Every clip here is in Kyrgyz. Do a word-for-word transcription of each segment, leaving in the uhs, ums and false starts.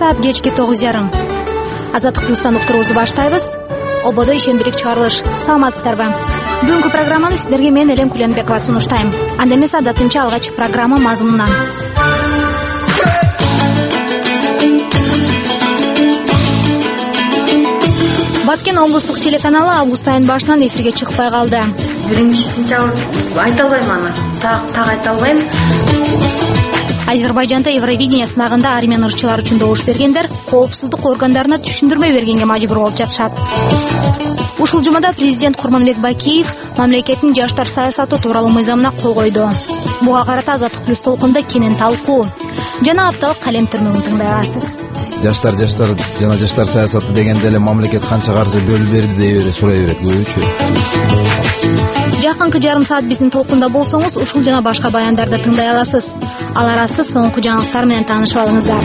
Саат кечки тогуз жарым. Азаттык плюстан уктуруубузду баштайбыз. Ободо ишембилик чыгарылыш. Саламатсыздарбы? Бүгүнкү программаны сиздерге мен Элем Куленбекова сунуштайм. Анда эмес адатынча алгач программа мазмунунан. Баткен облустук телеканалы август айынын башынан эфирге чыкпай калды. биринчи сентябрь айта албайм аны. Так так айта албайм. Азербайжанда Евровидение сынагында армян ырчылары үчүн добуш бергендер коопсуздук органдарына түшүндүрмө бергенге мажбур болуп жатышат. Ушул жумада президент Курманбек Бакиев мамлекеттин жаштар саясаты тууралуу мыйзамына кол койду. Буга карата Азаттык плюс толкунда кенен талкуу жана апталык калем түрмөгүн тыңдай аласыз. Жаштар жаштар жана жаштар саясаты дегенде эле мамлекет канча каржы бөлүп берди дей бере сурай берет көбүчө. Жакынкы жарым саат биздин толкунда болсоңуз, ушул жана башка баяндарды тыңдай аласыз. Алар асты соңку жаңылыктар менен таанышып алыңыздар.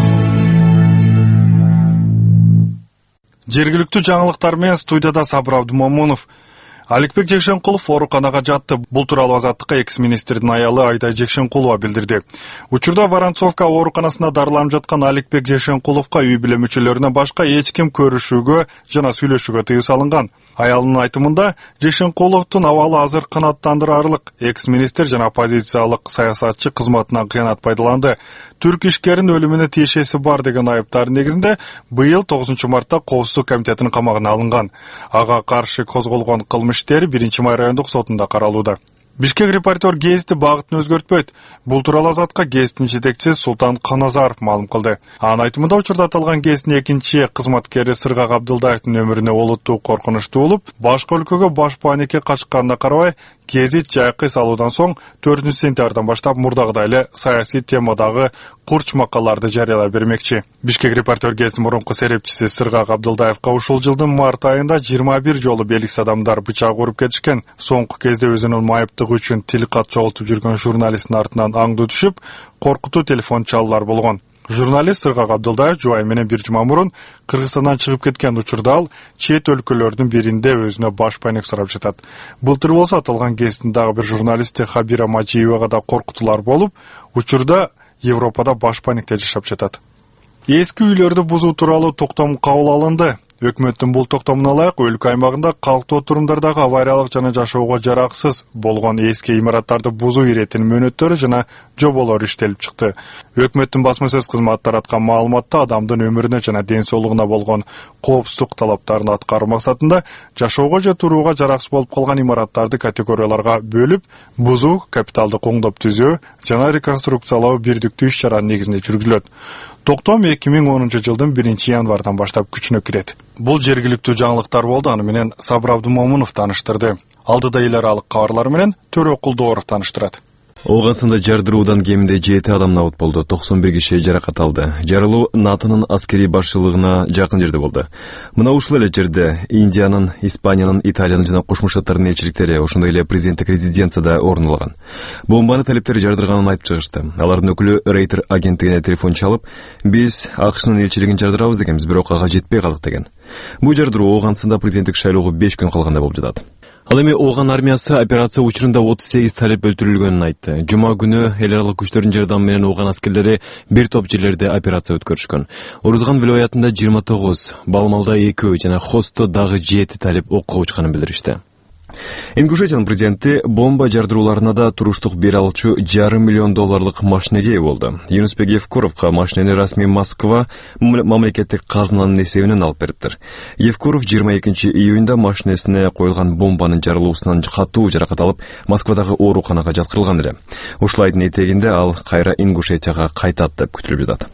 Жергиликтүү жаңылыктар менен студияда Сабыр Абдумомунов. Аликбек Жекшенкулов ооруканага жатты. Бул тууралуу Азаттыкка экс-министрдин аялы Айдай Жекшенкулова билдирди. Учурда Воронцовка ооруканасында дарыланып жаткан Аликбек Жекшенкуловго үй бүлө мүчөлөрүнө башка эч ким көрүшүүгө жана сүйлөшүүгө тыюу салынган. Аялынын айтымында, Жекшенкуловдун абалы азыр канааттандырарлык. Экс-министр жана оппозициялык саясатчы кызматынан кыянат пайдаланды. Түрк ишкерин өлүмүнө тиешеси бар деген айыптардын негизинде быйыл тогузунчу мартта Коопсуздук комитетинин камагына алынган. Ага каршы козголгон кылмыш иштери биринчи май райондук сотунда каралууда. Бишкек репортер гезити багытын өзгөртпөйт. Бул тууралуу Азатка гезиттин жетекчиси Султан Каназаров маалым кылды. Анын айтымында учурда аталган гезиттин экинчи кызматкери Сыргак Абдылдаевдин өмүрүнө олуттуу коркунучтуу болуп, башка өлкөгө баш паникке качканына карабай, гезит жайкы салуудан соң төртүнчү сентябрдан баштап мурдагыдай эле саясий темадагы курч макалаларды жарыялай бермекчи. Бишкек репортер гезиттин мурунку серепчиси Сыргак Абдылдаевга ушул жылдын март айында жыйырма бир жолу белгисиз адамдар бычак уруп кетишкен. Соңку кезде өзүнүн майыптыгы үчүн тил кат чогултуп жүргөн журналисттин артынан аңдуу түшүп, коркутуу телефон чалуулар болгон. Журналист Сыргак Абдылдаев жубайы менен бир жума мурун Кыргызстандан чыгып кеткен учурда ал чет өлкөлөрдүн биринде өзүнө баш паник сурап жатат. Былтыр болсо аталган гезиттин дагы бир журналисти Хабира Мажиевага да коркутуулар болуп, учурда Европада баш паникте жашап жатат. Эски үйлөрдү бузуу тууралуу токтом кабыл алынды. Өкмөттүн бул токтомуна ылайык өлкө аймагында калктуу турумдардагы авариялык жана жашоого жараксыз болгон эски имараттарды бузуу иретинин мөөнөттөрү жана жоболору иштелип чыкты. Өкмөттүн басма сөз кызматы тараткан маалыматта адамдын өмүрүнө жана ден соолугуна болгон коопсуздук талаптарын аткаруу максатында жашоого же турууга жараксыз болуп калган имараттарды категорияларга бөлүп, бузуу, капиталдык оңдоп түзүү жана реконструкциялоо бирдиктүү иш-чаранын негизинде жүргүзүлөт. Токтом эки миң онунчу жылдын биринчи январдан баштап күчүнө кирет. Бул жергиликтүү жаңылыктар болду, аны менен Сабыр Абдумомунов тааныштырды. Алдыда эл аралык кабарлар менен Төрө Кулдооров тааныштырат. Оогансында жардыруудан кеминде жети адам набыт болду, токсон бир киши жаракат алды. Жарылуу НАТОнун аскерий башчылыгына жакын жерде болду. Мына ушул эле жерде Индиянын, Испаниянын, Италиянын жана Кошмо Штаттардын элчиликтери, ошондой эле президенттик резиденцияда орун алган. Бомбаны талептер жардырганын айтып чыгышты. Алардын өкүлү Рейтер агенттигине телефон чалып, биз АКШнын элчилигин жардырабыз дегенбиз, бирок ага жетпей калдык деген. Бул жардыруу Оогансында президенттик шайлоого беш күн калганда болуп жатат. Ал эми Ооган армиясы операция учурунда отуз сегиз талеп өлтүрүлгөнүн айтты. Жума күнү эл аралык күчтөрдүн жардамы менен Ооган аскерлери бир топ жерлерде операция өткөрүшкөн. Урузган вилаятында жыйырма тогуз, Балмалда эки жана Хосто дагы жети талеп окко учканын билдиришти. Ингушетиянын президенти бомба жардырууларына да туруштук бере алчу жарым миллион долларлык машинеге ээ болду. Юнусбек Евкуровго машинени расмий Москва мамлекеттик казынанын эсебинен алып бериптир. Евкуров жыйырма экинчи июнда машинесине коюлган бомбанын жарылуусунан катуу жаракат алып, Москвадагы ооруканага жаткырылган эле. Ушул айдын этегинде ал кайра Ингушетияга кайтат деп күтүлүп жатат.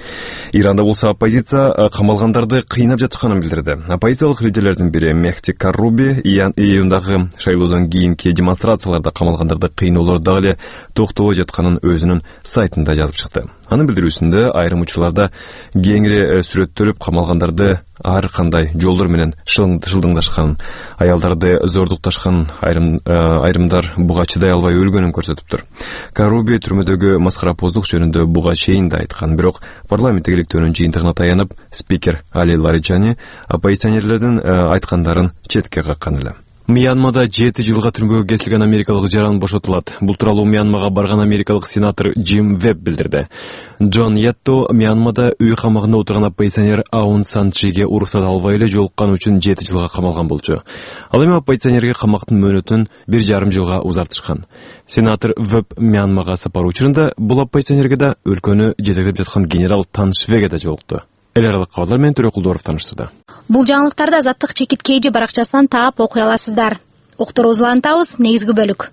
Иранда болса оппозиция камалгандарды кыйнап жатканын билдирди. Оппозициялык лидерлердин бири Мехти Карруби июндагы шайлоодон кийинки демонстрацияларда камалгандарды кыйноолор дагы эле токтобой жатканын өзүнүн сайтында жазып чыкты. Анын билдирүүсүндө айрым учурларда кеңири сүрөттөлүп камалгандарды ар кандай жолдор менен шылдыңдашкан, аялдарды зордукташкан, айрым айрымдар буга чыдай албай өлгөнүн көрсөтүптүр. Каруби түрмөдөгү маскарапоздук жөнүндө буга чейин да айткан, бирок парламенттик иликтөөнүн жыйынтыгына таянып, спикер Али Лариджани оппозиционерлердин айткандарын четке каккан эле. Мьянмада жети жылга түрмөгө кесилген америкалык жаран бошотулат. Бул тууралуу Мьянмага барган америкалык сенатор Джим Веб билдирди. Джон Ятто Мьянмада үй камагында отурган оппозиционер Аун Сан Чиге уруксат албай эле жолуккан үчүн жети жылга камалган болчу. Ал эми оппозиционерге камактын мөөнөтүн бир жарым жылга узартышкан. Сенатор Веб Мьянмага сапар учурунда бул оппозиционерге да өлкөнү жетектеп жаткан генерал Тан Швеге да жолукту. Эл аралык кабарлар менен Төрөкулдоров таныштырды. Бул жаңылыктарды Азаттык чекит кейжи баракчасынан таап окуй аласыздар. Уктуруубузду улантабыз, негизги бөлүк.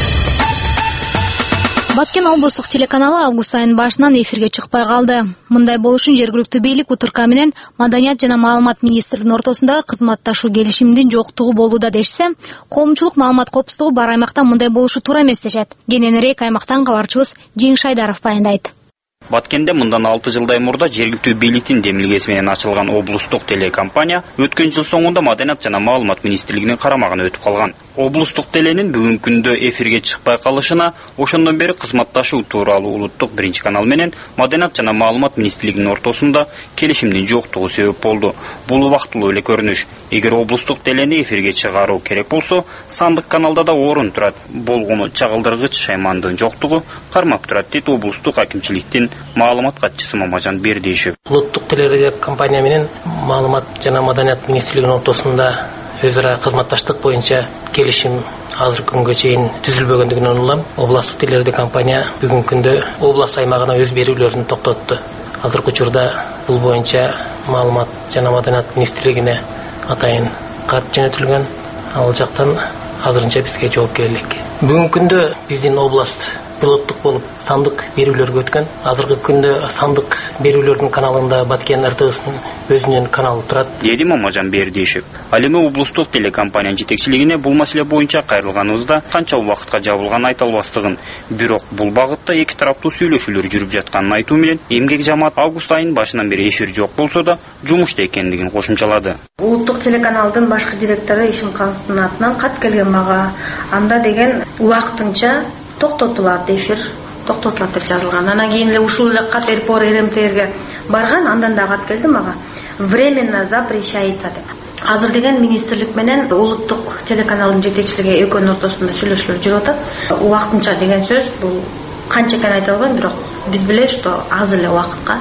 Баткен облустук телеканалы август айынын башынан эфирге чыкпай калды. Мындай болушун жергиликтүү бийлик Утурка менен Маданият жана маалымат министрлигинин ортосундагы кызматташуу келишимдин жоктугу болууда дешсе, коомчулук маалымат коопсуздугу бар аймакта мындай болушу туура эмес дешет. Кененирээк аймактан кабарчыбыз Жеңиш Айдаров баяндайт. Баткенде мындан алты жылдай мурда жергиликтүү бийликтин демилгеси менен ачылган облустук телекомпания өткөн жыл соңунда Маданият жана маалымат министрлигинин карамагына өтүп калган. Облустук теленин бүгүнкү күндө эфирге чыкпай калышына ошондон бери кызматташуу тууралуу улуттук биринчи канал менен Маданият жана маалымат министрлигинин ортосунда келишимдин жоктугу себеп болду. Бул убактылуу эле көрүнүш. Эгер облустук телени эфирге чыгаруу керек болсо, сандык каналда да орун турат. Болгону чагылдыргыч шаймандын жоктугу кармап турат, дейт облустук акимчиликтин маалымат катчысы Мамажан Бердишев. Улуттук телерадио компания менен маалымат жана Маданият министрлигинин ортосунда өзара кызматташтык боюнча келишим азыр күнгө чейин түзүлбөгөндүгүнөн улам, областык телерадио компания бүгүнкү күндө област аймагына өз берүүлөрүн токтотту. Азыркы учурда бул боюнча маалымат жана Маданият министрлигине атайын кат жөнөтүлгөн. Ал жактан азырынча бизге жооп келек. Бүгүнкү күндө биздин област пилоттук болуп сандык берүүлөргө өткөн. Азыркы күндө сандык берүүлөрдүн каналында Баткен эр тэ эсинин өзүнүн каналы турат, деди Мамажан Бердишев. Ал эми облустук телекомпаниянын жетекчилигине бул маселе боюнча кайрылганыбызда канча убакытка жабылган айта албастыгын, бирок бул багытта эки тараптуу сүйлөшүүлөр жүрүп жатканын айтуу менен эмгек жамаат август айынын башынан бери эфир жок болсо да жумушта экендигин кошумчалады. Улуттук телеканалдын башкы директору Ишимкановдун атынан кат келген мага. Анда деген убактынча токтотулат эфир, токтотулат деп жазылган. Анан кийин эле ушул эле кат Эрпор эр эм тэ эрге барган, андан да кат келди мага. Временно запрещается деп. Азыр деген министрлик менен улуттук телеканалдын жетекчилиги экөөнүн ортосунда сүйлөшүүлөр жүрүп атат. Убактынча деген сөз бул канча экенин айта албайм, бирок биз билебиз, что аз эле убакытка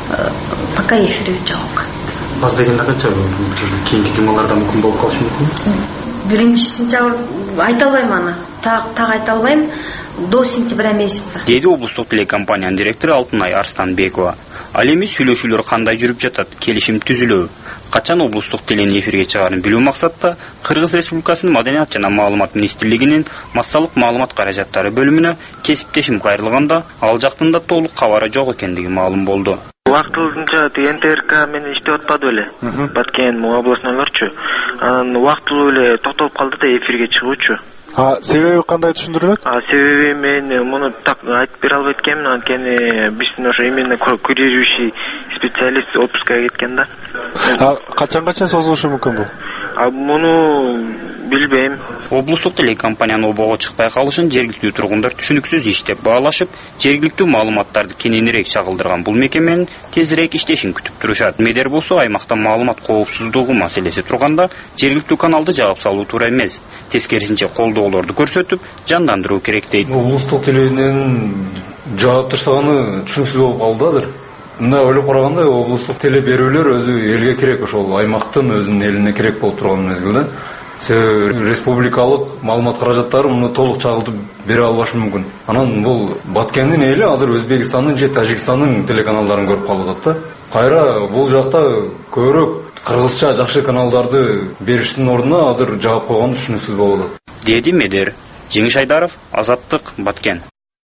пока эфир жок. Аз дегенде канча кийинки жумаларда мүмкүн болуп калышы мүмкүн? Биринчи сентябрь айта албайм аны. Так так айта албайм. До сентября месяца. Деди облустук телекомпаниянын директору Алтынай Арстанбекова. Ал эми сүйлөшүүлөр кандай жүрүп жатат, келишим түзүлөбү, качан облустук телени эфирге чыгаарын билүү максатта Кыргыз Республикасынын Маданият жана маалымат министрлигинин массалык маалымат каражаттары бөлүмүнө кесиптешим кайрылганда, ал жактын да толук кабары жок экендиги маалым болду. Убактылынча эн тэ эр ка менен иштеп атпады беле. Баткен областнойлорчу. Анан убактылуу эле токтолуп калды да эфирге чыгуучу. А себеби кандай түшүндүрөлөт? А себеби мен муну так айтып бере албайт экенмин, анткени биздин ошо именно курирующий специалист отпускага кеткен да. А качанга созулушу мүмкүн бул? А муну билбейм. Облустук телекомпаниянын обого чыкпай калышын жергиликтүү тургундар түшүнүксүз иштеп баалашып, жергиликтүү маалыматтарды кененирээк чагылдырган бул мекеменин тезирээк иштешин күтүп турушат. Медер болсо аймакта маалымат коопсуздугу маселеси турганда жергиликтүү каналды жаап салуу туура эмес. Тескерисинче колдоолорду көрсөтүп, жандандыруу керек дейт. Облустук теленин жаап таштаганы түшүнүксүз болуп калды азыр. Мына ойлоп караганда облустук теле берүүлөр өзү элге керек, ошол аймактын өзүнүн элине керек болуп турган мезгилде. Себеби республикалык маалымат каражаттары муну толук чагылтып бере албашы мүмкүн. Анан бул Баткендин эли азыр Өзбекстандын же Тажикстандын телеканалдарын көрүп калып атат да. Кайра бул жакта көбүрөөк кыргызча жакшы каналдарды бериштин ордуна азыр жаап койгон түшүнүксүз болуп атат, деди Медер. Жеңиш Айдаров, Азаттык, Баткен.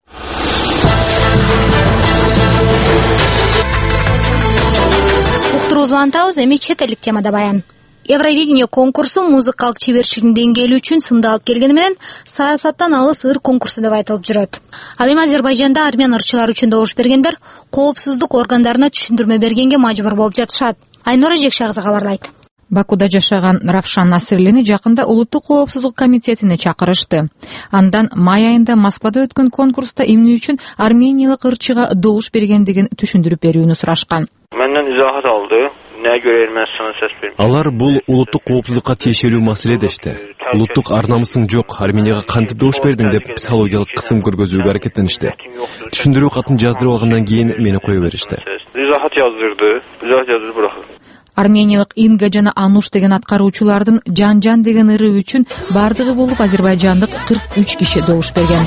Уктуруубузду эми чет элдик темада баян. Евровидение конкурсу музыкалык чеберчиликтин деңгээли үчүн сында алып келгени менен саясаттан алыс ыр конкурсу деп айтылып жүрөт. Ал эми Азербайжанда армян ырчылары үчүн добуш бергендер коопсуздук органдарына түшүндүрмө бергенге мажбур болуп жатышат. Айнура Жекшагызы кабарлайт. Бакуда жашаган Равшан Насирлини жакында улуттук коопсуздук комитетине чакырышты. Андан май айында Москвада өткөн конкурста эмне үчүн армениялык ырчыга добуш бергендигин түшүндүрүп берүүнү сурашкан. Менден изахат алды. эмнеге көрө Эрменстана сөз бермейт? Алар бул улуттук коопсуздукка тиешелүү маселе дешти. Улуттук ар намысың жок, Арменияга кантип добуш бердиң деп психологиялык кысым көргөзүүгө аракеттеништи. Түшүндүрүү катын жаздырып алгандан кийин мени кое беришти. Изахат яздырды, изахат яздырып бирок. Армениялык Инга жана Ануш деген аткаруучулардын Жан-Жан деген ыры үчүн бардыгы болуп азербайжандык кырк үч киши добуш берген.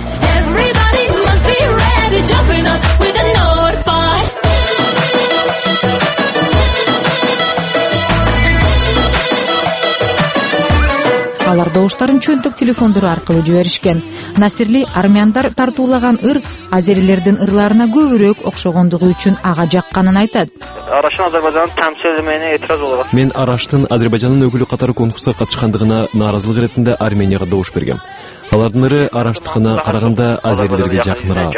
Алар добуштарын чөлдүк телефондору аркылуу жиберишкен. Насирли армяндар тартуулаган ыр азерилердин ырларына көбүрөөк окшогондугу үчүн ага жакканын айтат. Арашын Азербайжандын тамсил этмегине этираз болот. Мен Араштын Азербайжандын өкүлү катары конкурска катышкандыгына нааразылык иретинде Арменияга добуш бергем. Алардын ыры Араштыкына караганда азерилерге жакыныраак.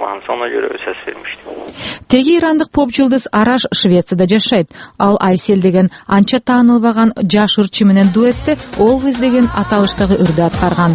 Теги ирандык поп жылдыз Араш Швецияда жашайт. Ал Айсел деген анча таанылбаган жаш ырчы менен дуэтте Always деген аталыштагы ырды аткарган.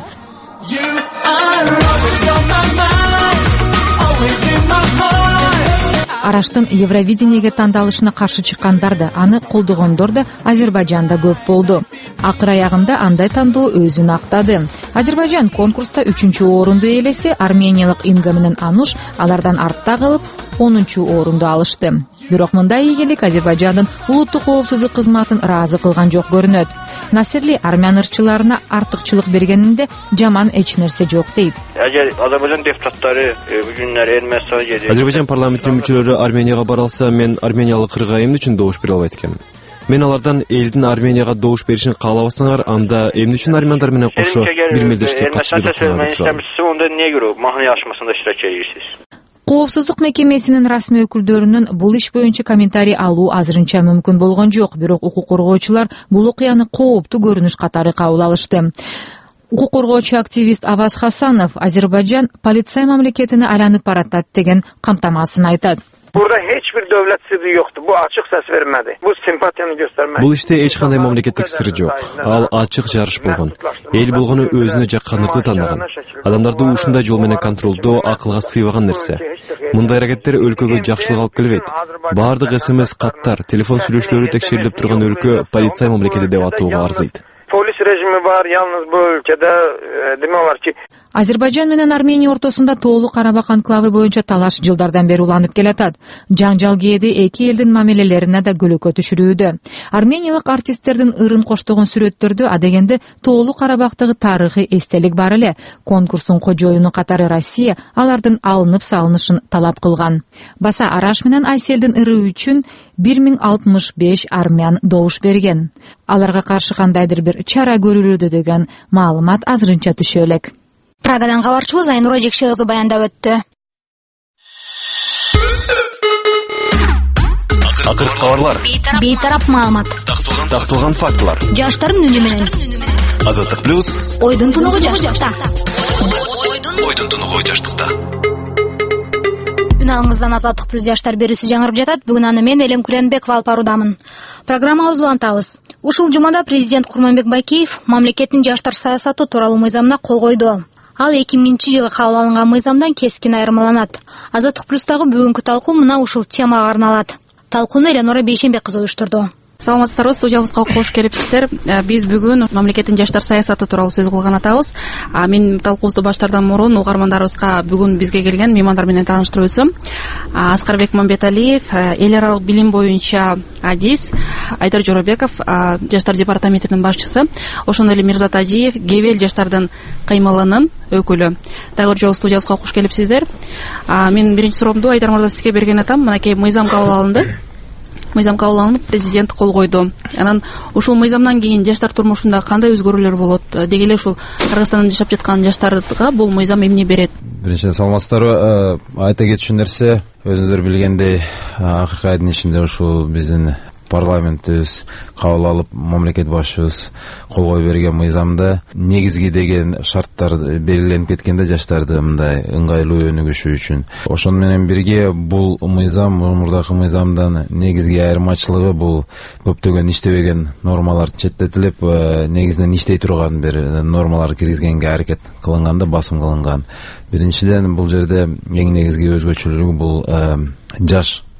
Араштын Евровидениеге тандалышына каршы чыккандар да, аны колдогондор да Азербайжанда көп болду. Акыр аягында андай тандоо өзүн актады. Азербайжан конкурста үчүнчү орунду ээлесе, армениялык Инга менен Ануш алардан артта калып онунчу орунду алышты. Бирок мындай ийгилик Азербайжандын улуттук коопсуздук кызматын ыраазы кылган жок көрүнөт. Насирли армян ырчыларына артыкчылык бергенинде жаман эч нерсе жок дейт. Азербайжан депутаттары бүгүндөр Эрменстана келди. Азербайжан парламентинин мүчөлөрү Арменияга бара алса, мен армениялык ырга эмне үчүн добуш бере албайт экенмин? Мен алардан элдин Арменияга добуш беришин каалабасаңар, анда эмне үчүн армяндар менен кошо бир мелдешке катышып жатасыңар деп сурадым. Онда эмне көрөп, махания ашмасында иштеп жүрсүз? Коопсуздук мекемесинин расмий өкүлдөрүнүн бул иш боюнча комментарий алуу азырынча мүмкүн болгон жок, бирок укук коргоочулар бул окуяны кооптуу көрүнүш катары кабыл алышты. Укук коргоочу активист Аваз Хасанов Азербайжан полиция мамлекетине айланып баратат деген камтамасын айтат. Burada hiçbir devlet sırrı yoktu. Bu açık ses vermedi. Bu simpatiyanı göstermedi. Бул иште эч кандай мамлекеттик сыр жок. Ал ачык жарыш болгон. Эл болгону өзүнө жаккан ырды тандаган. Адамдарды ушундай жол менен контролдоо акылга сыйбаган нерсе. Мындай аракеттер өлкөгө жакшылык алып келбейт. Баардык СМС каттар, телефон сүйлөшүүлөрү текшерилип турган өлкө полиция мамлекети деп атууга арзыйт. Polis rejimi var yalnız bu ülkede demiyorlar ki Азербайжан менен Армения ортосунда Тоолуу Карабак анклавы боюнча талаш жылдардан бери уланып келатат. Жаңжал кээде эки элдин мамилелерине да көлөкө түшүрүүдө. Армениялык артисттердин ырын коштогон сүрөттөрдү адегенде Тоолуу Карабактагы тарыхый эстелик бар эле. Конкурстун кожоюну катары Россия алардын алынып салынышын талап кылган. Баса Араш менен Айселдин ыры үчүн бир миң алтымыш беш армян добуш берген. Аларга каршы кандайдыр бир чара көрүлүүдө деген маалымат азырынча түшө элек. Прагадан кабарчыбыз Айнура Жекше кызы баяндап өттү. Акыркы кабарлар, бейтарап маалымат, такталган фактылар, жаштардын үнү менен. Азаттык плюс, ойдун тунугу жаштыкта. Ойдун тунугу жаштыкта. Үн алыңыздан Азаттык плюс жаштар берүүсү жаңырып жатат. Бүгүн аны мен Элем Куленбекова алып баруудамын. Программабызды улантабыз. Ушул жумада президент Курманбек Байкеев мамлекеттин жаштар саясаты тууралуу мыйзамына кол койду. Ал эки миңинчи жылы кабыл алынган мыйзамдан кескин айырмаланат. Азаттык плюстагы бүгүнкү талкуу мына ушул темага арналат. Талкууну Эленора Бейшенбек кызы уюштурду. Саламатсыздарбы, студиябызга кош келипсиздер. Биз бүгүн мамлекеттин жаштар саясаты тууралуу сөз кылган атабыз. Мен талкуубузду баштаардан мурун угармандарыбызга бүгүн бизге келген меймандар менен тааныштырып өтсөм. Аскарбек Мамбеталиев, эл аралык билим боюнча адис, Айдар Жоробеков, жаштар департаментинин башчысы, ошондой эле Мирзат Ажиев, Гебел жаштардын кыймылынын өкүлү. Дагы бир жолу студиябызга кош келипсиздер. Мен биринчи суроомду Айдар мырза сизге берген атам. Мынакей мыйзам кабыл алынды. Мыйзам кабыл алынып, президент кол койду. Анан ушул мыйзамдан кийин жаштар турмушунда кандай өзгөрүүлөр болот? Деги эле ушул Кыргызстанда жашап жаткан жаштарга бул мыйзам эмне берет? Биринчиден саламатсыздарбы. Айта кетчү нерсе, өзүңүздөр билгендей, акыркы айдын ичинде ушул биздин парламентибиз кабыл алып, мамлекет башчыбыз кол кое берген мыйзамда негизги деген шарттар белгиленип кеткенде жаштарды мындай ыңгайлуу өнүгүшү үчүн. Ошону менен бирге бул мыйзам мурдакы мыйзамдан негизги айырмачылыгы бул көптөгөн иштебеген нормалар четтетилип, негизинен иштей турган бир нормалар киргизгенге аракет кылынганда, басым кылынган. Биринчиден бул жерде эң негизги өзгөчөлүгү бул жаш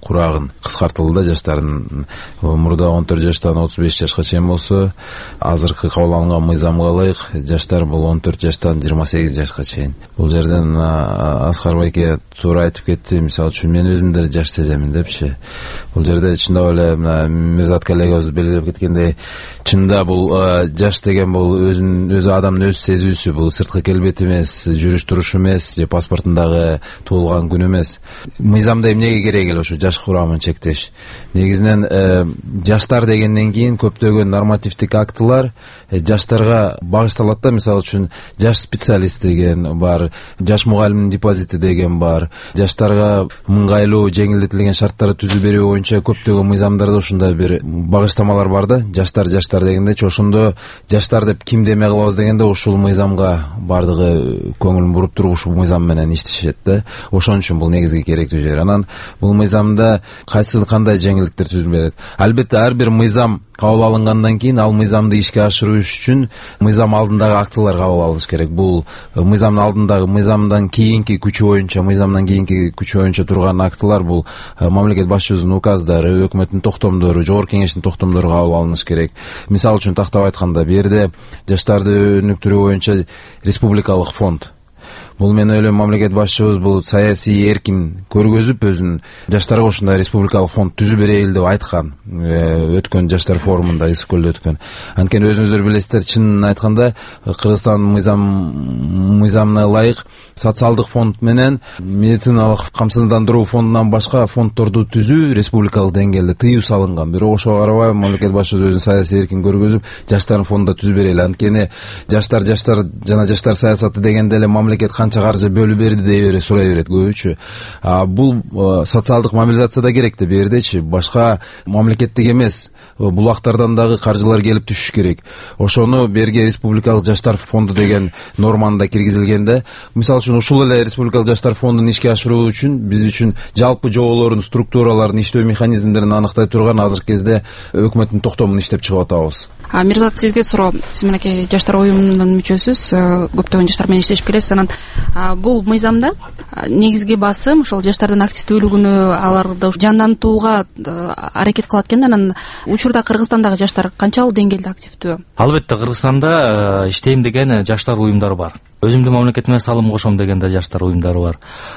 курагын кыскартылды. Жаштардын мурда он төрт жаштан отуз беш жашка чейин болсо, азыркы кабыл алынган мыйзамга ылайык жаштар бул он төрт жаштан жыйырма сегиз жашка чейин. Бул жерден Аскар байке туура айтып кетти. Мисалы үчүн мен өзүм деле жаш сеземин депчи. Бул жерде чындап эле Мирзат коллегабыз белгилеп кеткендей, чында бул жаш деген бул өзүнүн өзү адамдын өз сезүүсү, бул сырткы келбети эмес, жүрүш турушу эмес, же паспортундагы туулган күнү эмес. Мыйзамда эмнеге керек эле ошо жаш курамын чектеш? Негизинен жаштар дегенден кийин көптөгөн нормативдик актылар жаштарга багышталат да. Мисалы үчүн жаш специалист деген бар, жаш мугалимдин депозити деген бар, жаштарга ыңгайлуу жеңилдетилген шарттарды түзүү берүү боюнча көптөгөн мыйзамдарда ушундай бир багыштамалар бар да. Жаштар жаштар дегендечи ошондо жаштар деп ким деме кылабыз дегенде ушул мыйзамга бардыгы көңүлүн буруп туруп ушул мыйзам менен иштешет да. Ошон үчүн бул негизги керектүү жери. Анан бул мыйзамда кайсы кандай жеңилдиктер түзүлүп берет? Албетте ар бир мыйзам кабыл алынгандан кийин ал мыйзамды ишке ашыруу үчүн мыйзам алдындагы актылар кабыл алыш керек. Бул мыйзамдын алдындагы, мыйзамдан кийинки күчү боюнча, мыйзамдан кийинки күчү боюнча турган актылар бул мамлекет башчыбызынын указдары, өкмөттүн токтомдору, жогорку кеңештин токтомдору кабыл алыныш керек. Мисалы үчүн тактап айтканда, бу жерде жаштарды өнүктүрүү боюнча республикалык фонд. Бул мен ойлойм мамлекет башчыбыз бул саясий эркин көргөзүп өзүнүн жаштарга ушундай республикалык фонд түзүп берели деп айткан. Өткөн жаштар форумунда Ысык көлдө өткөн. Анткени өзүңүздөр билесиздер, чынын айтканда Кыргызстан мыйзам мыйзамына ылайык социалдык фонд менен медициналык камсыздандыруу фондунан башка фонддорду түзүү республикалык деңгээлде тыюу салынган. Бирок ошого карабай мамлекет башчыбыз өзүнүн саясий эркин көргөзүп жаштардын фондун түзүп берели. Анткени жаштар жаштар жана жаштар саясаты дегенде эле мамлекет канча каржы бөлүп берди деп сурай берет көбүчү. Бул социалдык мобилизация да керек да бу жердечи. Башка мамлекеттик эмес булактардан дагы каржылар келип түшүш керек. Ошону берге республикалык жаштар фонду деген норманда киргизилгенде, мисалы үчүн ушул эле республикалык жаштар фондун ишке ашыруу үчүн биз үчүн жалпы жоболордун структураларын иштөө механизмдерин аныктай турган азыркы кезде өкмөттүн токтомун иштеп чыгып атабыз. Мирзат, сизге суроо. Сиз менен жаштар уюмунун мүчөсүз, көптөгөн жаштар менен иштешип келесиз. Анан бул мыйзамда негизги басым ошол жаштардын активдүүлүгүнө, аларды жандантууга аракет кылат экен. Анан учурда Кыргызстандагы жаштар канчалык деңгээлде активдүү? Албетте Кыргызстанда иштейм деген жаштар уюмдары бар. Өзүмдүн мамлекетиме салым кошом деген да жаштар уюмдары бар.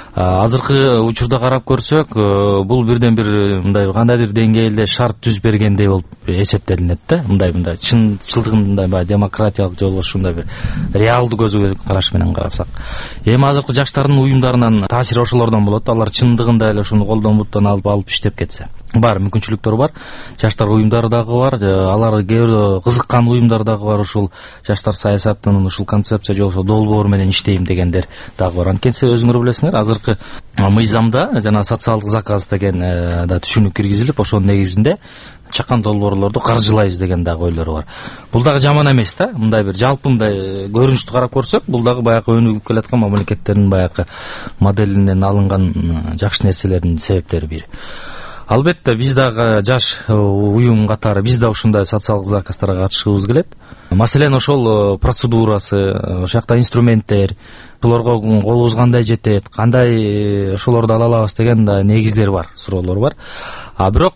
Азыркы учурда карап көрсөк, бул бирден бир мындай кандайдыр деңгээлде шарт түзүп бергендей болуп эсептелинет да. Мындай мындай чынчылдыгында мындай демократиялык жолго ушундай бир реалдуу көзү караш менен карасак. Эми азыркы жаштардын уюмдарынын таасири ошолордон болот. Алар чындыгында эле ушуну колдон буттан алып алып иштеп кетсе. Бар мүмкүнчүлүктөр бар. Жаштар уюмдары дагы бар. Алар кээ бирөө кызыккан уюмдар дагы бар. Ушул жаштар саясатынын ушул концепция же болбосо долбоор менен иштейм дегендер дагы бар. Анткени өзүңөр билесиңер, азыркы мыйзамда жана социалдык заказ деген да түшүнүк киргизилип, ошонун негизинде чакан долбоорлорду каржылайбыз деген дагы ойлор бар. Бул дагы жаман эмес да. Мындай бир жалпы мындай көрүнүштү карап көрсөк, бул дагы баягы өнүгүп келаткан мамлекеттердин баягы моделинен алынган жакшы нерселердин себептери бири. Албетте биз дагы жаш уюм катары биз да ушундай социалдык заказдарга катышкыбыз келет. Маселен ошол процедурасы, ошол жакта инструменттер, ошолорго колубуз кандай жетет, кандай ошолорду ала алабыз деген да негиздер бар, суроолор бар. А бирок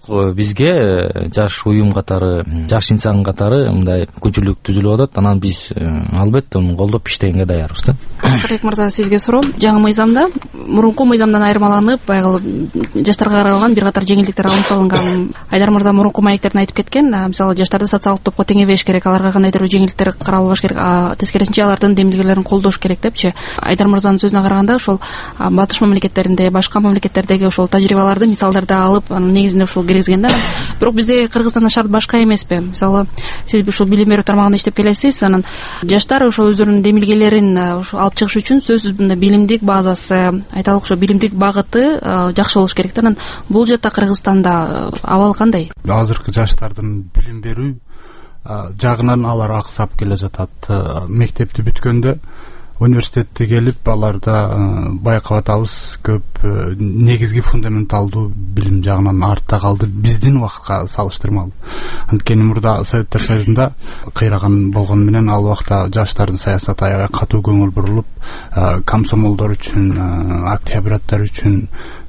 бизге жаш уюм катары, жаш инсан катары мындай күчүлүк түзүлүп атат. Анан биз албетте муну колдоп иштегенге даярбыз да. Аскарбек мырза, сизге суроо. Жаңы мыйзамда мурунку мыйзамдан айырмаланып, байгы жаштарга каралган бир катар жеңилдиктер алынып салынган. Айдар мырза мурунку маектерин айтып кеткен. Мисалы жаштарды социалдык топко теңебеш керек, аларга кандайдыр жеңилдиктер каралбаш керек, а тескерисинче алардын демилгелерин колдош керек депчи. Айдар мырзанын сөзүнө караганда, ошол батыш мамлекеттеринде, башка мамлекеттердеги ошол тажрыйбаларды, мисалдарды алып, анын негизинде ушул киргизген да. Бирок бизде Кыргызстанда шарт башка эмеспи? Мисалы, сиз ушул билим берүү тармагында иштеп келесиз, анан жаштар ошо өздөрүнүн демилгелерин ошо алып чыгыш үчүн сөзсүз мындай билимдик базасы, айталык ошо билимдик багыты жакшы болуш керек да. Анан бул жакта Кыргызстанда абал кандай? Азыркы жаштардын билим берүү жагынан алар аксап келе жатат. Мектепти бүткөндө университетте келип аларда байкап атабыз көп негизги фундаменталдуу билим жагынан артта калды биздин убакытка салыштырмалуу. Анткени мурда Советтер Союзунда кыйраган болгону менен ал убакта жаштардын саясаты аябай катуу көңүл бурулуп, комсомолдор үчүн, октябряттар үчүн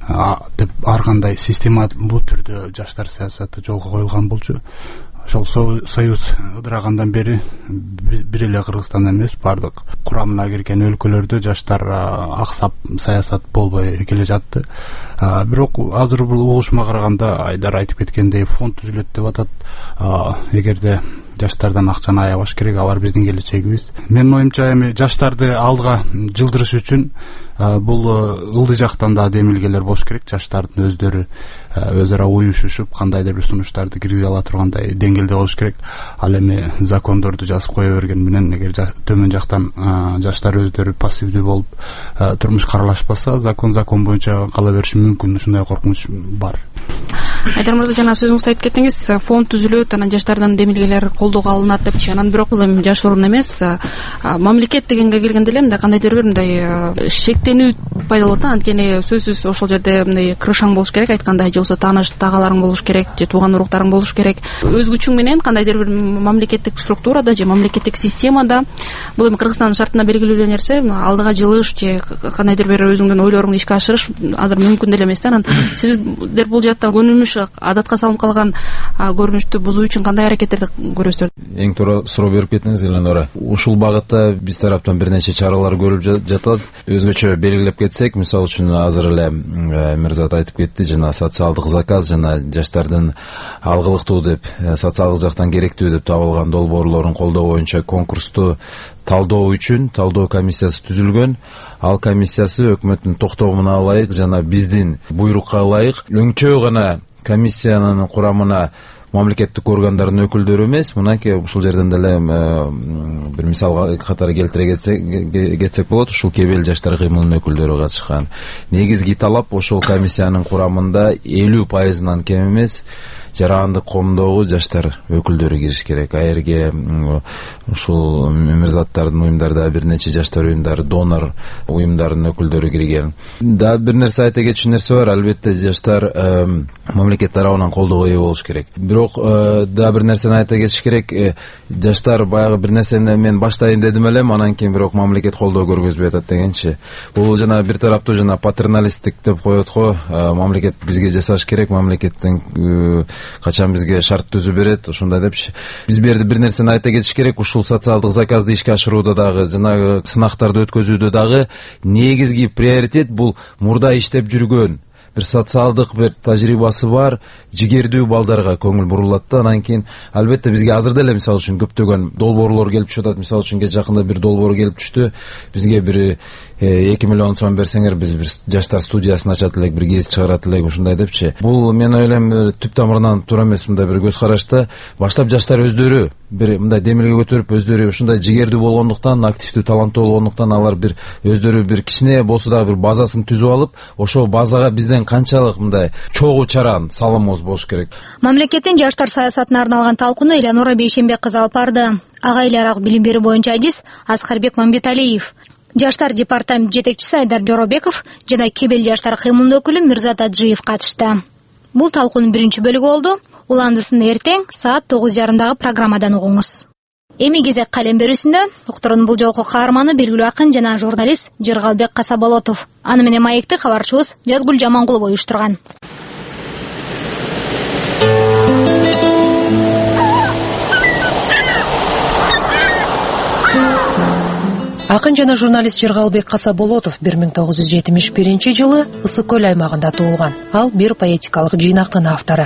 деп ар кандай система бул түрдө жаштар саясаты жолго коюлган болчу. Ошол союз ыдырагандан бери бир эле Кыргызстан эмес, бардык курамына кирген өлкөлөрдө жаштар аксап саясат болбой келе жатты. Бирок азыр бул угушма караганда Айдар айтып кеткендей фонд түзүлөт деп атат. Эгерде жаштардан акчаны аябаш керек, алар биздин келечегибиз. Менин оюмча эми жаштарды алдыга жылдырыш үчүн бул ылдый жактан да демилгелер болуш керек. Жаштардын өздөрү өз ара уюшушуп кандайдыр бир сунуштарды киргизе ала тургандай деңгээлде болуш керек. Ал эми закондорду жазып кое берген менен эгер төмөн жактан жаштар өздөрү пассивдүү болуп турмуш каралашпаса, закон закон боюнча кала бериши мүмкүн. Ушундай коркунуч бар. Айдар мырза, жана сөзүңүздө айтып кеттиңиз, фонд түзүлөт, анан жаштардан демилгелер колдоого алынат депчи. Анан бирок бул эми жаш орун эмес, мамлекет дегенге келгенде эле мындай кандайдыр бир мындай шектенүү пайда болот. Анткени сөзсүз ошол жерде мындай кырышаң болуш керек, айткандай, же болбосо тааныш тагаларың болуш керек, же тууган уруктарың болуш керек. Өз күчүң менен кандайдыр бир мамлекеттик структурада же мамлекеттик системада бул эми Кыргызстандын шартына белгилүү нерсе, алдыга жылыш же кандайдыр бир өзүңдүн ойлоруңду ишке ашырыш азыр мүмкүн деле эмес да. Анан сиздер бул жакта көнүмүш адатка салынып калган көрүнүштү бузуу үчүн кандай аракеттерди көрөсүздөр? Эң туура суроо берип кеттиңиз, Эленора. Ушул багытта биз тараптан бир нече чаралар көрүлүп жатат. Өзгөчө белгилеп кетсек, мисалы үчүн азыр эле Мирзат айтып кетти, жана социалдык заказ жана жаштардын алгылыктуу деп, социалдык жактан керектүү деп табылган долбоорлорун колдоо боюнча конкурсту талдоо үчүн талдоо комиссиясы түзүлгөн. Ал комиссиясы өкмөттүн токтомуна ылайык жана биздин буйрукка ылайык өңчөө гана комиссиянын курамына мамлекеттик органдардын өкүлдөрү эмес, мынакей ушул жерден деле бир мисал катары келтире кетсек болот, ушул кебел жаштар кыймылынын өкүлдөрү катышкан. Негизги талап ошол комиссиянын курамында элүү пайызынан кем эмес жарандык коомдогу жаштар өкүлдөрү кириш керек. Аерге ушул Мирзаттардын уюмдарда бир нече жаштар уюмдары, донор уюмдарынын өкүлдөрү кирген. Да бир нерсе айта кетчү нерсе бар, албетте жаштар мамлекет тарабынан колдоого ээ болуш керек. Бирок да бир нерсени айта кетиш керек, жаштар баягы бир нерсени мен баштайын дедим элем, анан кийин бирок мамлекет колдоо көргөзбөй атат дегенчи. Бул жана бир тараптуу жана патерналисттик деп коет го, мамлекет бизге жасаш керек, мамлекеттин качан бизге шарт түзүп берет, ошондой депчи. Биз бу жерде бир нерсени айта кетиш керек, ушул социалдык заказды ишке ашырууда дагы, жанагы сынактарды өткөзүүдө дагы негизги приоритет бул мурда иштеп жүргөн бир социалдык бир тажрыйбасы бар жигердүү балдарга көңүл бурулат да. Анан кийин албетте бизге азыр деле мисалы үчүн көптөгөн долбоорлор келип түшүп атат. Мисалы үчүн жакында бир долбоор келип түштү. Бизге бир эки миллион сом берсеңер биз бир жаштар студиясын ачат элек, бир гез чыгарат элек, ушундай депчи. Бул мен ойлойм түп тамырынан туура эмес, мындай бир көз карашта баштап жаштар өздөрү бир мындай демилге көтөрүп, өздөрү ушундай жигердүү болгондуктан, активдүү, таланттуу болгондуктан алар бир өздөрү бир кичине болсо дагы бир базасын түзүп алып, ошол базага бизден канчалык мындай чогуу чаран салымыбыз болуш керек. Мамлекеттин жаштар саясатына арналган талкууну Эленора Бейшембек кызы алып барды. Ага эле арак билим берүү боюнча адис Аскарбек Мамбеталиев, жаштар департамент жетекчиси Айдар Жоробеков жана кебел жаштар кыймылынын өкүлү Мирзат Аджиев катышты. Бул талкуунун биринчи бөлүгү болду. Уландысын эртең саат тогуз жарымдагы программадан угуңуз. Эми кезек калем берүүсүндө уктуруунун бул жолку каарманы белгилүү акын жана журналист Жыргалбек Касаболотов. Аны менен маекти кабарчыбыз Жазгүл Жамангулова уюштурган. Акын жана журналист Жыргалбек Касаболотов бир миң тогуз жүз жетимиш биринчи жылы Ысык көл аймагында туулган. Ал бир поэтикалык жыйнактын автору.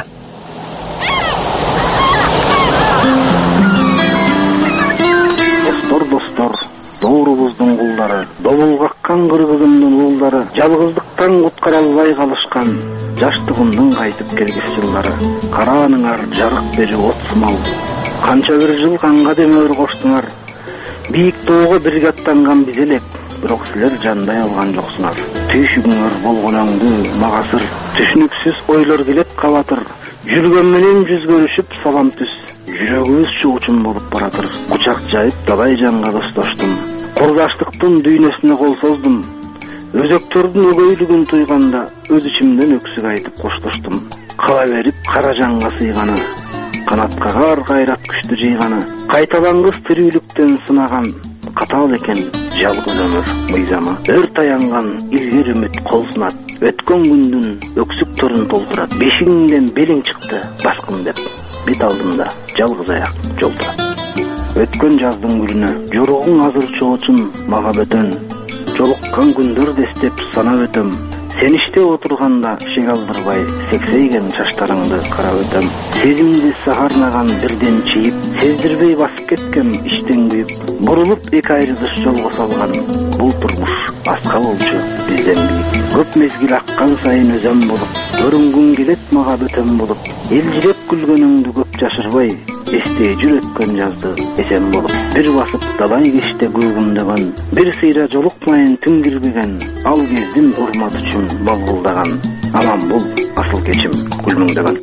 Достор, достор, доорубуздун кулдары, добул каккан кыргызымдын уулдары, жалгыздыктан куткара албай калышкан жаштыгымдын кайтып келгис жылдары. Карааныңар жарык берип от сымал, канча бир жыл канга демөөр коштуңар. Бийик тоого бирге аттанган биз элек, бирок силер жандай алган жоксуңар. Түйшүгүңөр болгон өңдүү мага сыр, түшүнүксүз ойлор келет кабатыр. Жүргөн менен жүз көрүшүп салам түз, жүрөгүбүз чуучун болуп баратыр. Кучак жайып далай жанга достоштум, Курдаштыктын дүйнөсүнө кол создум. Өзөктөрдүн өгөйлүгүн туйганда өз ичимден өксүк айтып коштоштум. Кала берип кара жанга сыйганы, канатка кар кайрат күчтү жыйганы, кайталангыс тирүүлүктөн сынаган, катаал экен жалгыз өмүр мыйзамы. Өр таянган илгер үмүт кол сунат, өткөн күндүн өксүктөрүн толтурат. Бешигиңден белиң чыкты баскын деп, бет алдымда жалгыз аяк жол турат. Өткөн жаздын гүлүнө жоругуң азыр чоочун мага бөтөн, жолуккан күндөр дестеп санап өтөм. Сен иште отурганда шек алдырбай, сексейген чачтарыңды карап өтөм. Сезимди сахарнаган бирден чийип, сездирбей басып кеткем иштен күйүп. Бурулуп эки айрылыш жолго салган, бул турмуш аска болчу бизден бийик. Көп мезгил аккан сайын өзөм болуп, көрүнгүң келет мага бөтөн болуп. Элжиреп күлгөнүңдү көп жашырбай, эстей жүр өткөн жазды эсен болуп. Бир басып далай кеште күлгүмдөгөн, бир сыйра жолукмайын түн кирбеген, ал кездин урмат үчүн балгылдаган, аман бул асыл кечим күлмүңдөгөн.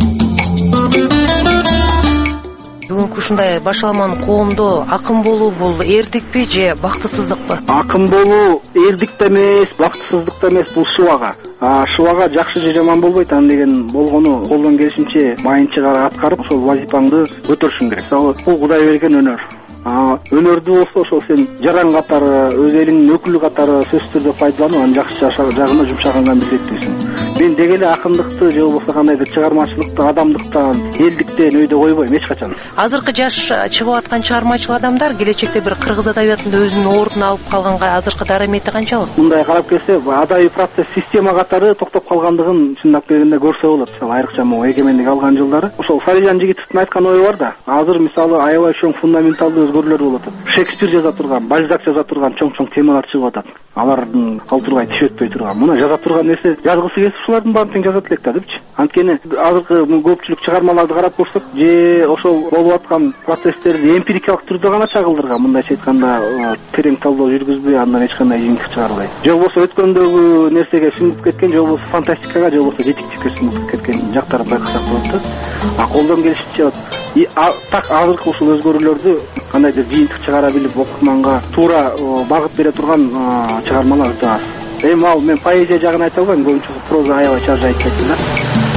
Бүгүнкү ушундай башаламан коомдо акын болуу бул эрдикпи же бактысыздыкпы? Акын болуу эрдик да эмес, бактысыздык да эмес, бул шыбага. А шыбага жакшы же жаман болбойт, ан деген болгону колдон келишинче майынча аткарып, ошол вазифаңды өтөрүшүң керек. Мисалы, бул Кудай берген өнөр. А өнөрдү болсо ошол сен жаран катары, өз элиңдин өкүлү катары сөзсүз түрдө пайдаланып, анын жакшы жагына жумшаганга милдеттүүсүң. Мен деги эле акындыкты же болбосо кандайдыр чыгармачылыкты, адамдыктан, элдиктен өйдө койбойм эч качан. Азыркы жаш чыгып аткан чыгармачыл адамдар келечекте бир кыргыз адабиятында өзүнүн ордун алып калганга азыркы дарамети канчалык? Мындай карап келсе, адабий процесс система катары токтоп калгандыгын чындап келгенде көрсө болот. Мисалы, айрыкча могу эгемендик алган жылдары ошол Фарижан Жигитовдун айткан ою бар да. Азыр мисалы аябай чоң фундаменталдуу өзгөрүүлөр болуп атат. Шекспир жаза турган, Бальзак жаза турган чоң-чоң темалар чыгып атат. Алардын алтургай тиш өтпөй турган. Муна жаза турган нерсе жазгысы келип ушулардын баарын тең жазат элек да депчи. Анткени азыркы көпчүлүк чыгармаларды карап көрсөк, же ошол болуп аткан процесстерди эмпирикалык түрдө гана чагылдырган. Мындайча айтканда, терең талдоо жүргүзбөй, андан эч кандай жыйынтык чыгарбай. Же болбосо өткөндөгү нерсеге сүңгүп кеткен, же болбосо фантастикага, же болбосо жетекчиликке сүңгүп кеткен жактарын байкасак болот да. А колдон келишинче так азыркы ушул өзгөрүүлөрдү кандайдыр жыйынтык чыгара билип, окурманга туура багыт бере турган чыгармалар өтө аз. Эми ал мен поэзия жагын айта албайм, көбүнчө проза аябай чаржайт кетти да.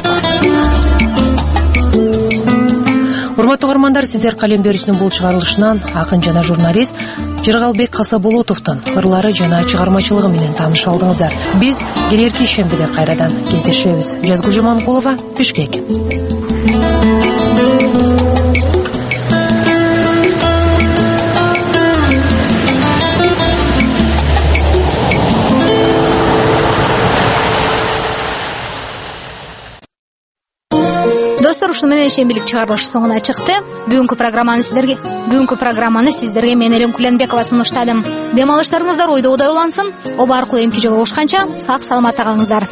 Урматтуу угармандар, сиздер Калем берүүчүнүн бул чыгарылышынан акын жана журналист Жыргалбек Касаболотовдун ырлары жана чыгармачылыгы менен тааныша алдыңыздар. Биз келерки шембиде кайрадан кездешебиз. Жазгул Жаманкулова, Бишкек. Достор, ушуну менен шембилик чыгарылыш соңуна чыкты. Бүгүнкү программаны сиздерге бүгүнкү программаны сиздерге мен Элем Куленбекова сунуштадым. Дем алыштарыңыздар ойдо удай улансын. Оба аркылуу эмки жолугушканча сак саламатта калыңыздар.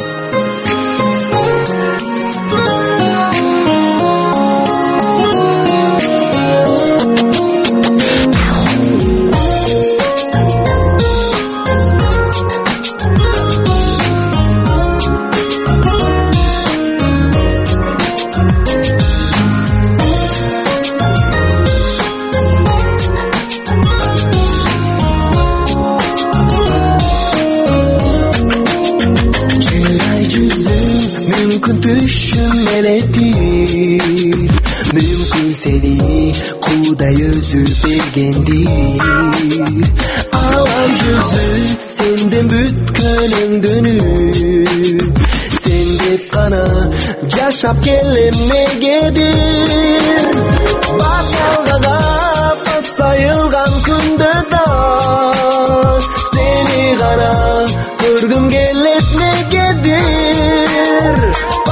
Мүмкүн сени Кудай өзү бергендир. Алам жүзү сенден бүткөн өңдөнүп, сен деп гана жашап келем негедир. Баталгага сайылган күндө да сени гана көргүм келет негедир.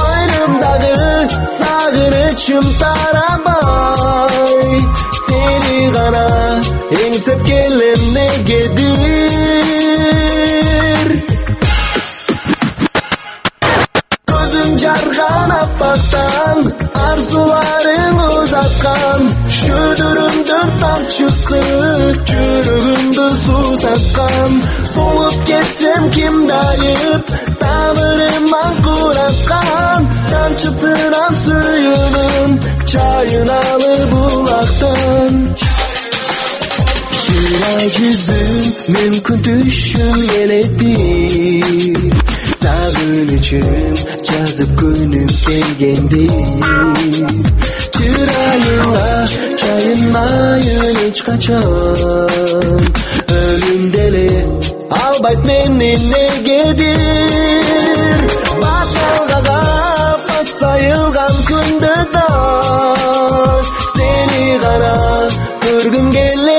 Сагынычым тарабай, сени гана эңсеп келем негедир. Көзүң жарган аппактан, арзуларың узаткан, шөдөрүмдүн тамчысы жүрөгүмдү сусаткан. Солуп кетсем кимди айып, тамырыма кураткан, тамчысынан сүйүүнүн чайын алып булактан. Чырай жүзүң мүмкүн түшүм келеди. Сагынычым жазып күнүм келгенди. Чырайыңа чайынмайын эч качан. Ölüm деле албайт менен негедир. Баталгага басайылган күндө да сени гана көргүм келет.